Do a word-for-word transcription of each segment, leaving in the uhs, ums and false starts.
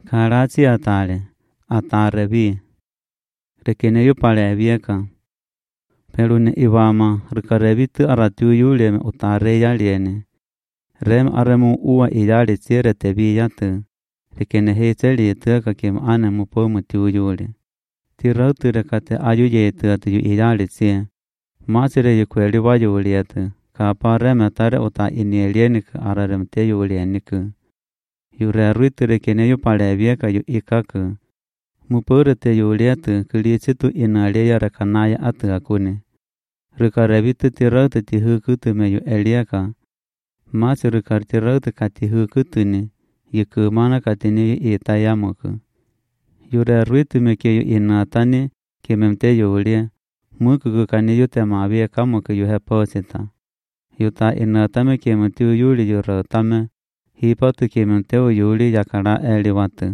Karachi atale, atarebi, rekene yu pale vieka. Pero ne iwama, rekarebi tu aratu yule me utare yaliene. Rem aremu uwa iyali tsire tebi yatu. Rekene he tseli tu kakim ane mupo mutu yule. Ti rautu rekate ayu ye tu atu yu iyali tsie. Masire yu kweli wa yule yatu. Kapa reme tare uta inielienik ararem te yulieniku. Yu re ruitu rekene yu pale vieka yu ikaku. Mupure te yuliatu kulichitu inalia rekanaya atu akune. Rekarebitu ti rautu ti hukutu me yu eliaka. Masi rukar ti rautu kati hukutu ni. Yu kumana kati ni yu itayamuku. Yu re ruitu me ke yu inatani ke memte yulia. Muku kukani yu te mavie kamuku yu heposita. Yu ta inatame ke memtu yuli yu rautame. Hipatu ke memte u yuli yakara eliwatu.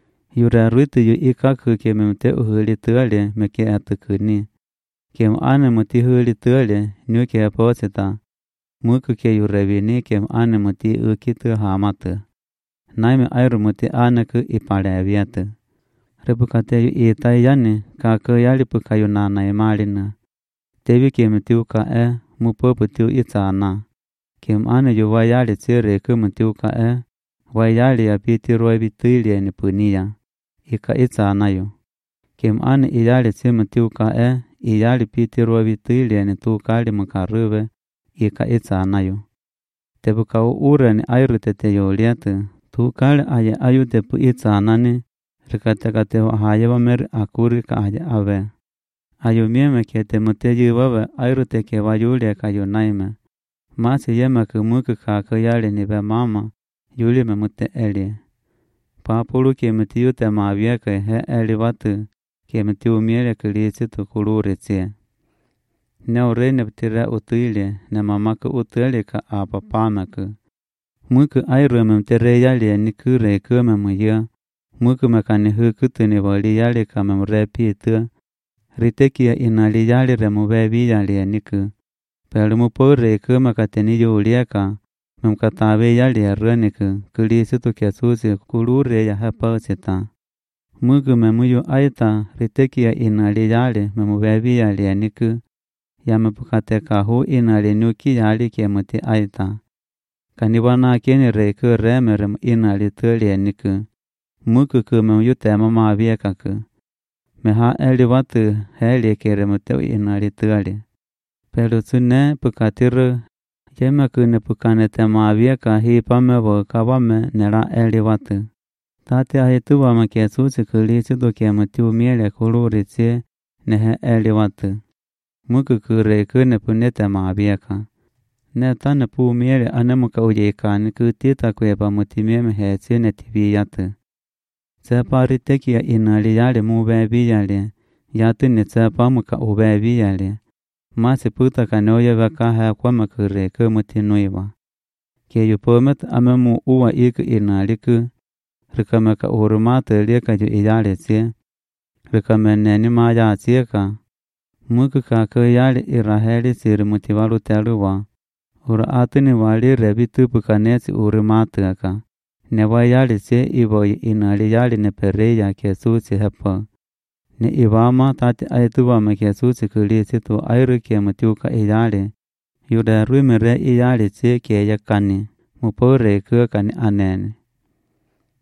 Yu re ruitu yu ikaku ke memte u huli tuale me ke atukuni. Kem ane muti huli tuale nyu ke heposita. Muku ke yu revini kem ane muti ukitu hamatu. Naime airu muti ane ku ipale viatu. Repukate yu itai yani kaku yali puka yu nana imalina. Tevi ke muti uka e mupo putiu itana. Kem ane yu wayali tsire ku muti uka e. Wayali ya piti roi bituili ni punia. Ika itana yu. Kem ane iyali tsi muti uka e. Iyali piti roi bituili ni tukali mukarube. Ika itana yu. Tebuka u ure ni airu tete yu liatu. Tukali aye ayu tepu itana ni. Rikate kate wa hayewa meri akuri ka aye ave. Ayu mieme ke te mute yu wawe airu te ke wa yulia ka yu naime. Masi yema ku muku ka kuyali ni be mama. Yuli me mute eli. Papulu ke muti yu te mavia ke he eli watu. Ke muti umiele kulisi tu kuluri tsie. Ne urene ptire utuile. Ne mamaku utuile ka apa pameku. Muku airu me mtere yali ni kure kume muya. Muku mekani hukutu ni wali yali ka memrepi itu. Ritekia inali yali remubebi yali niku. Pelu mupore kume kateni yulieka. Memkatabe yali eraniku. Kulisi tu kesusi kulure ya hapa sita. Muku memuyu aita. Ritekia inali yali memubebi yali niku. Ya mepukate kahu inali nuki yali ke muti aita. Kaniwana keni reiku remerem inali tuli niku. Muku ku memuyu tema mavia kaku. Meha eli watu heli kere muteu inali tuli. Pelu sune pukatiru. Yema kune pukane tema avia ka hipame wo kawame nera eli watu. Tati ahitu wama ke susi kulisi do ke mutiu miele kuluri tsie nehe eli watu. Muku kure kune pune tema avia ka. Ne tane pu miele anemuka ujekani kutita kweba mutimeme he tsie ne tibi yatu. Tsepari tekia inali yale mubebi yale. Yatu ni tsepa muka ubebi yale. Masi puta kanoya waka hea kwa makure ke mutinuiwa. Ke yu pomet amemu uwa iku inaliku. Rikameka urumate lieka yu iyale tsie. Rikamene maya tsie ka. Muku kaku yale iraheli siri mutiwalu teluwa. Ura atini wali rebi tupu kanesi urumate ka. Newa yali tsie iwo inali yali ne pereya ke susi hepa. Ne iwama tati aituwa me ke susi kulisi tu airu ke mutiuka iyali. Yuda ruimere iyali tsie ke yakani. Mupore kukani anene.